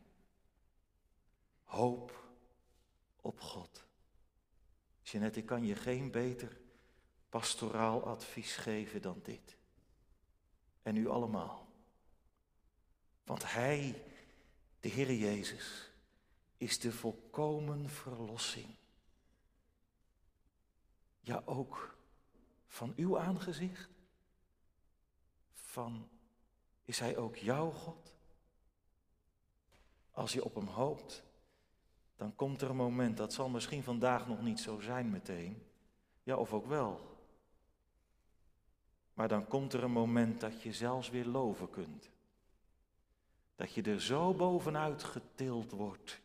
Hoop op God. Jeanette, ik kan je geen beter pastoraal advies geven dan dit. En u allemaal. Want hij, de Heer Jezus, is de volkomen verlossing. Ja, ook van uw aangezicht. Van, is hij ook jouw God? Als je op hem hoopt, dan komt er een moment, dat zal misschien vandaag nog niet zo zijn meteen. Ja, of ook wel. Maar dan komt er een moment dat je zelfs weer loven kunt. Dat je er zo bovenuit getild wordt.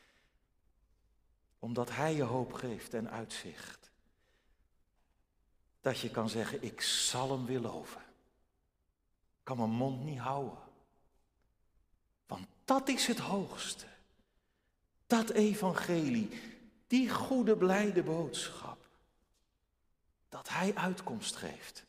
Omdat hij je hoop geeft en uitzicht. Dat je kan zeggen, ik zal hem weer loven. Ik kan mijn mond niet houden. Want dat is het hoogste. Dat evangelie, die goede blijde boodschap. Dat hij uitkomst geeft.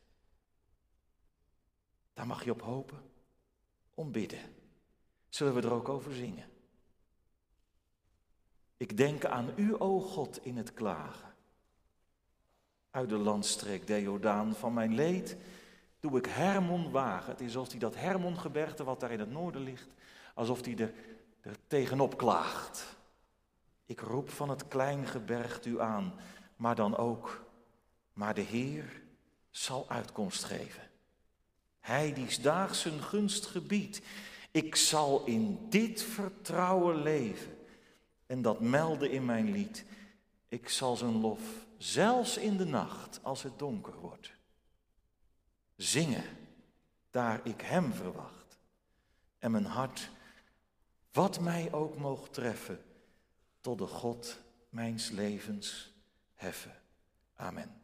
Daar mag je op hopen, om bidden. Zullen we er ook over zingen? Ik denk aan u, o God, in het klagen. Uit de landstreek der Jordaan van mijn leed doe ik Hermon wagen. Het is alsof hij dat Hermongebergte wat daar in het noorden ligt, alsof hij er, er tegenop klaagt. Ik roep van het kleingebergte u aan, maar dan ook, maar de Heer zal uitkomst geven. Hij die 's daags zijn gunst gebiedt. Ik zal in dit vertrouwen leven en dat melden in mijn lied. Ik zal zijn lof, zelfs in de nacht, als het donker wordt, zingen, daar ik hem verwacht. En mijn hart, wat mij ook moogt treffen, tot de God mijns levens heffen. Amen.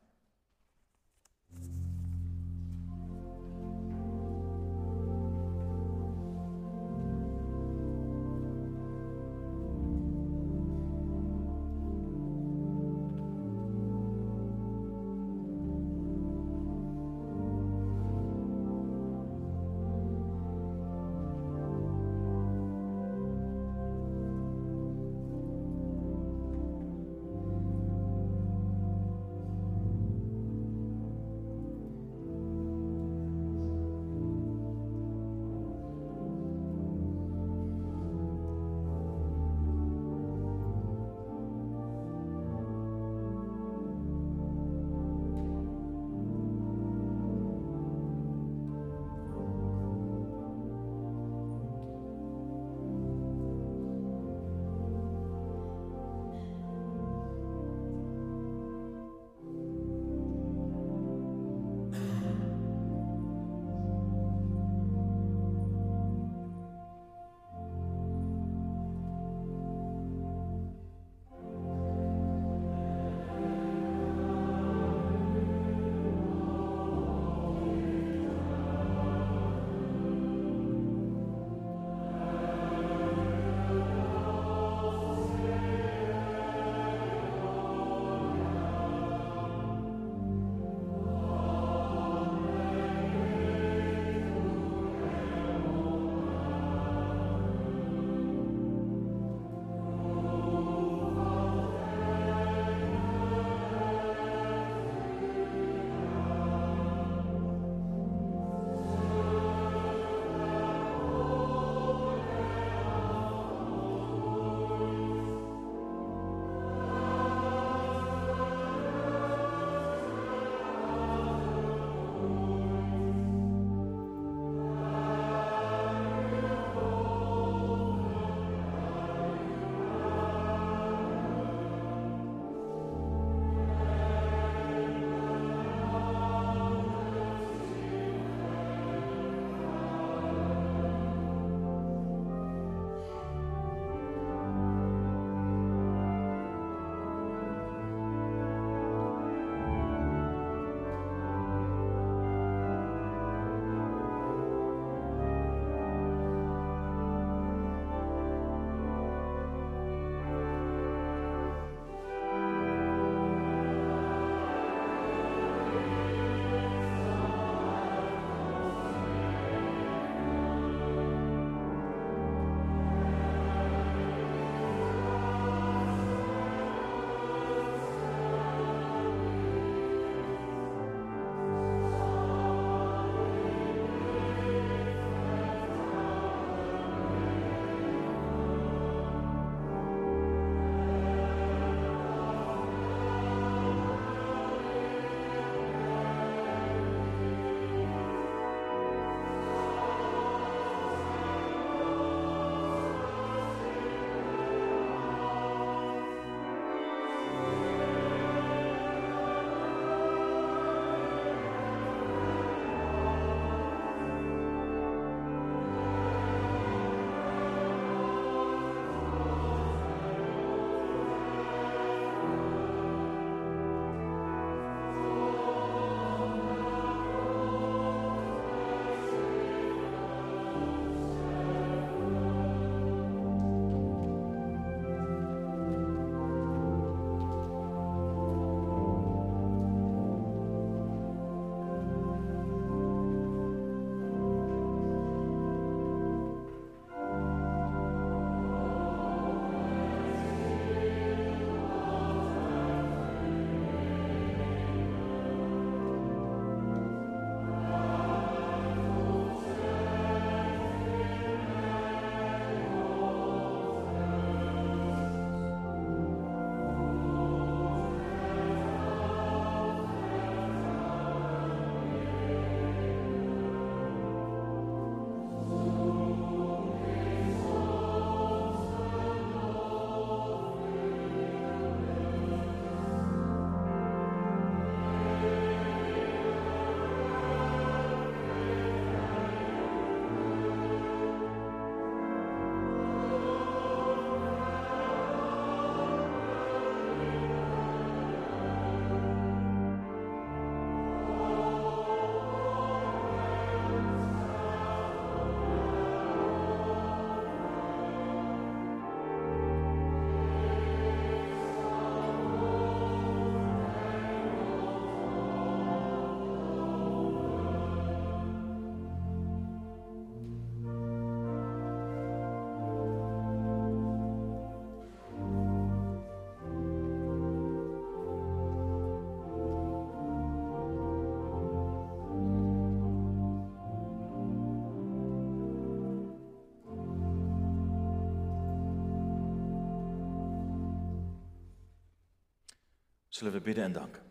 Zullen we bidden en danken.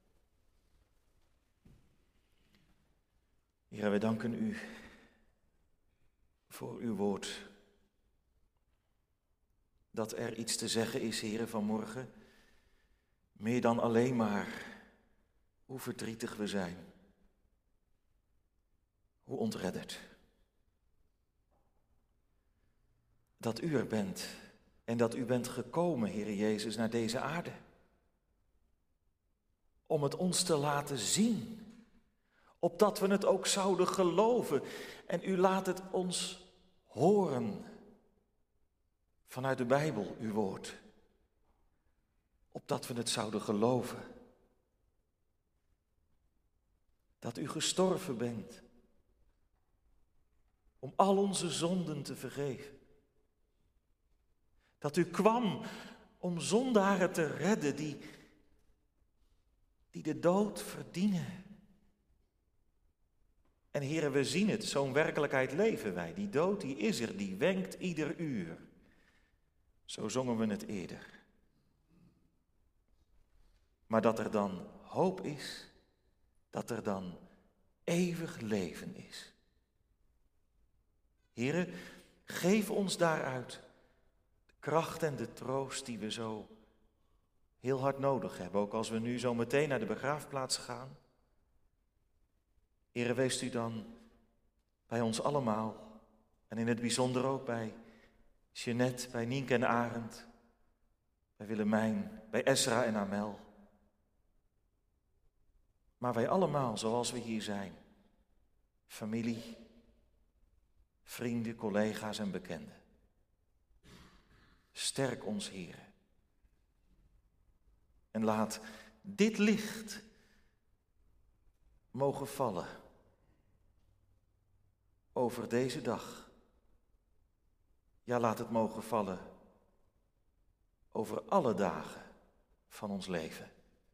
Heer, wij danken u voor uw woord. Dat er iets te zeggen is, Heer, vanmorgen. Meer dan alleen maar hoe verdrietig we zijn. Hoe ontredderd. Dat u er bent en dat u bent gekomen, Heer Jezus, naar deze aarde. Om het ons te laten zien. Opdat we het ook zouden geloven. En u laat het ons horen. Vanuit de Bijbel, uw woord. Opdat we het zouden geloven. Dat u gestorven bent. Om al onze zonden te vergeven. Dat u kwam om zondaren te redden die, die de dood verdienen. En heren, we zien het, zo'n werkelijkheid leven wij. Die dood, die is er, die wenkt ieder uur. Zo zongen we het eerder. Maar dat er dan hoop is, dat er dan eeuwig leven is. Heren, geef ons daaruit de kracht en de troost die we zo heel hard nodig hebben. Ook als we nu zo meteen naar de begraafplaats gaan. Heren, wees u dan bij ons allemaal. En in het bijzonder ook bij Jeanette, bij Nienke en Arend. Bij Willemijn, bij Esra en Amel. Maar wij allemaal, zoals we hier zijn. Familie, vrienden, collega's en bekenden. Sterk ons, Heer. En laat dit licht mogen vallen over deze dag. Ja, laat het mogen vallen over alle dagen van ons leven.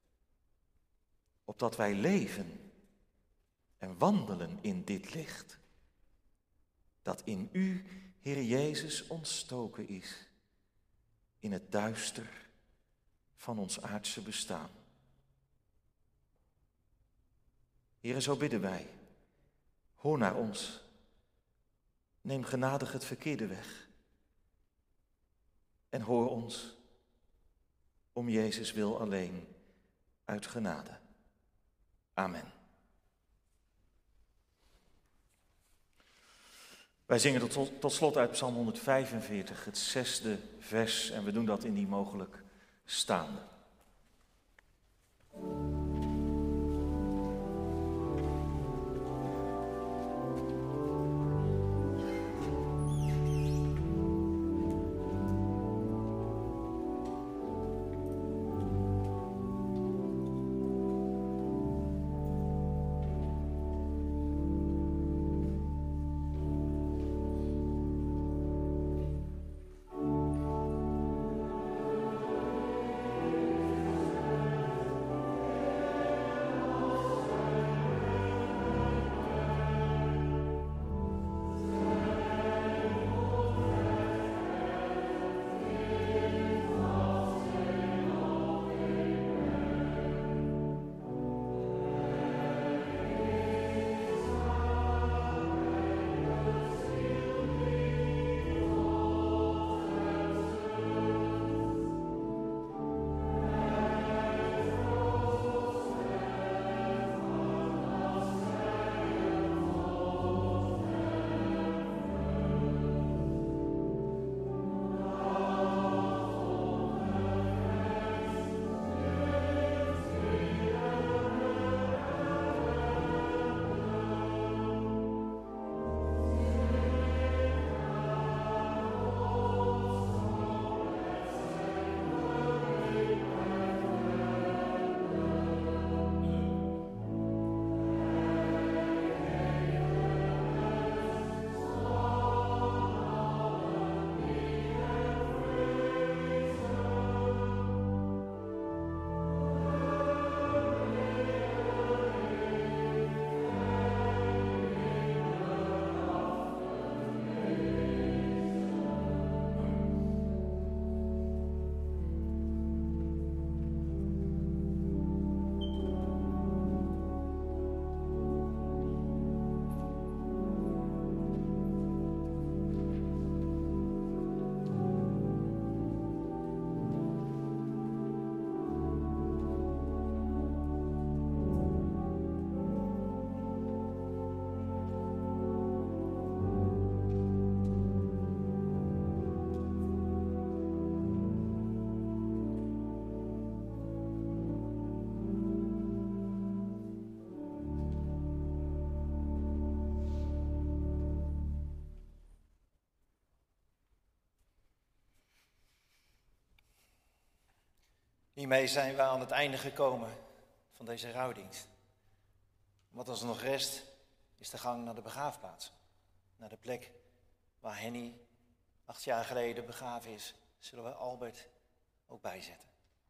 Opdat wij leven en wandelen in dit licht. Dat in u, Heer Jezus, ontstoken is. In het duister van ons aardse bestaan. Heere, zo bidden wij. Hoor naar ons. Neem genadig het verkeerde weg. En hoor ons, om Jezus wil alleen, uit genade. Amen. Wij zingen tot, tot slot uit Psalm honderdvijfenveertig, het zesde vers, en we doen dat indien mogelijk staande. Hiermee zijn we aan het einde gekomen van deze rouwdienst. Wat ons nog rest is de gang naar de begraafplaats. Naar de plek waar Henny acht jaar geleden begraven is, zullen we Albert ook bijzetten.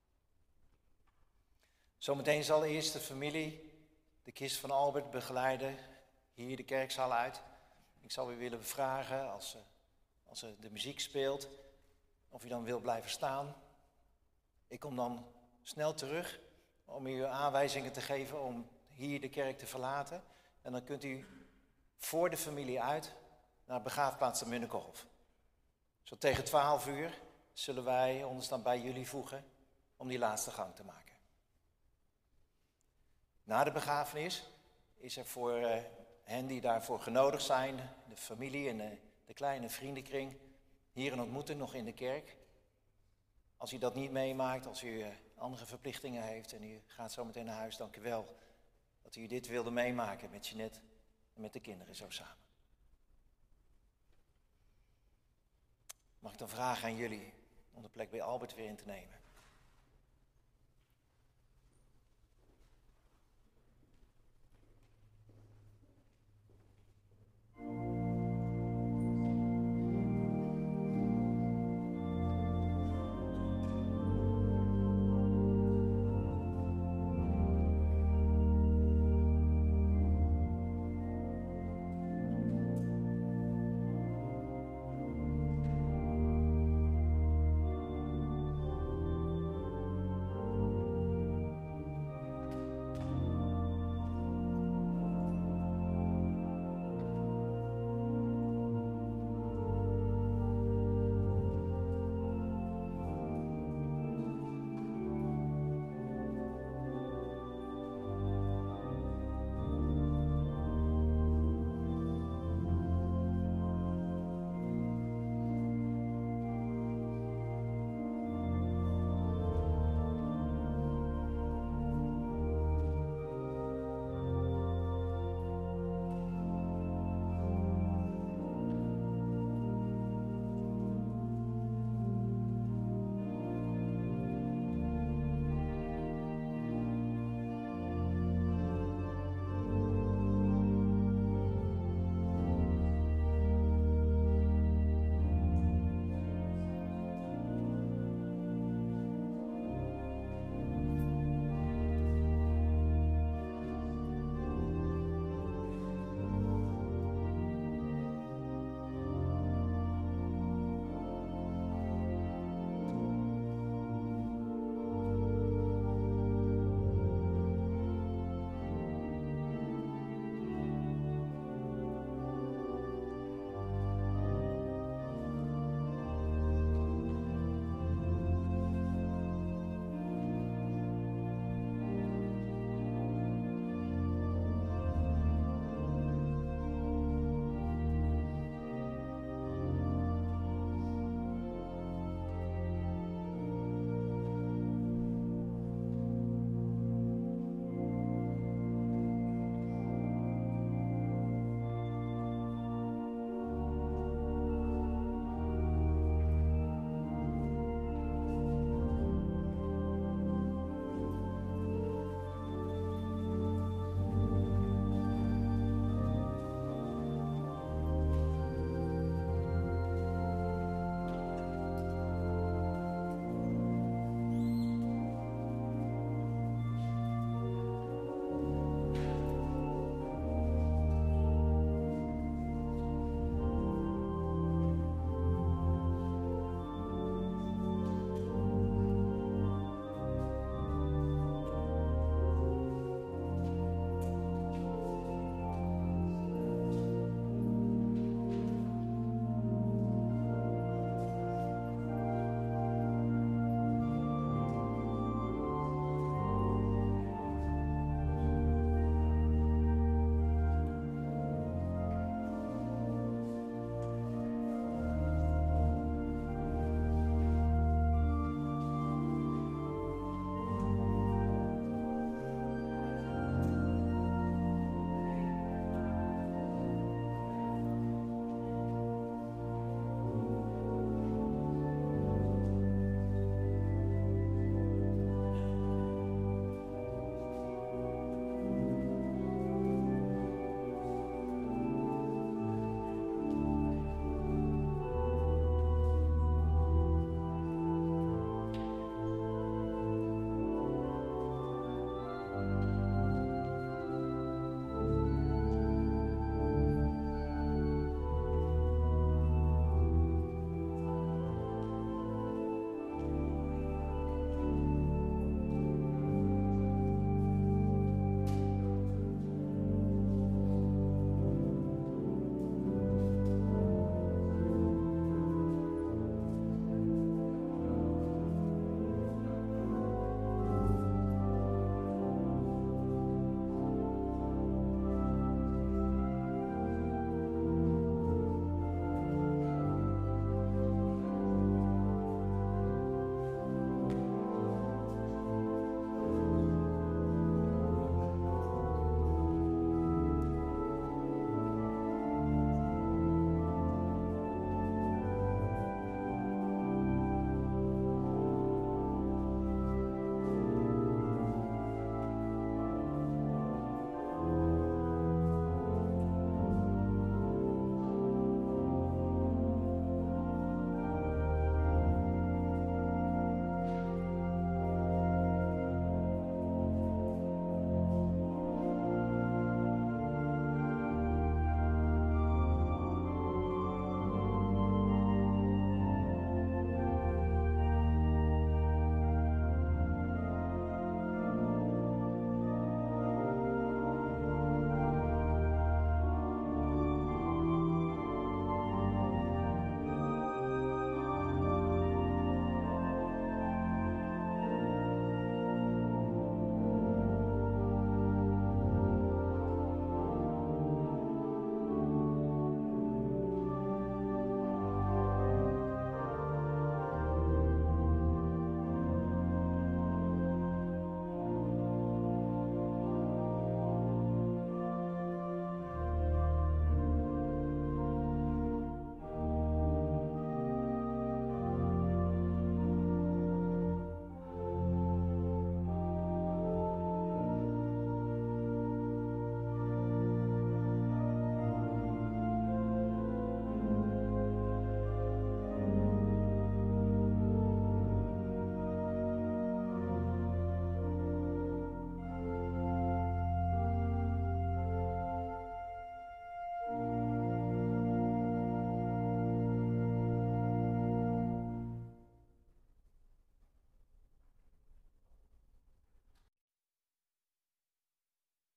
Zometeen zal eerst de familie de kist van Albert begeleiden, hier de kerkzaal uit. Ik zou u willen vragen, als, als de muziek speelt, of u dan wil blijven staan. Ik kom dan snel terug om u aanwijzingen te geven om hier de kerk te verlaten. En dan kunt u voor de familie uit naar de begraafplaats de Munnekenhof. Zo tegen twaalf uur zullen wij ons dan bij jullie voegen om die laatste gang te maken. Na de begrafenis is er voor uh, hen die daarvoor genodigd zijn, de familie en de, de kleine vriendenkring, hier een ontmoeting nog in de kerk. Als u dat niet meemaakt, als u uh, andere verplichtingen heeft en u gaat zo meteen naar huis, dank u wel dat u dit wilde meemaken met Jeanette en met de kinderen zo samen. Mag ik dan vragen aan jullie om de plek bij Albert weer in te nemen?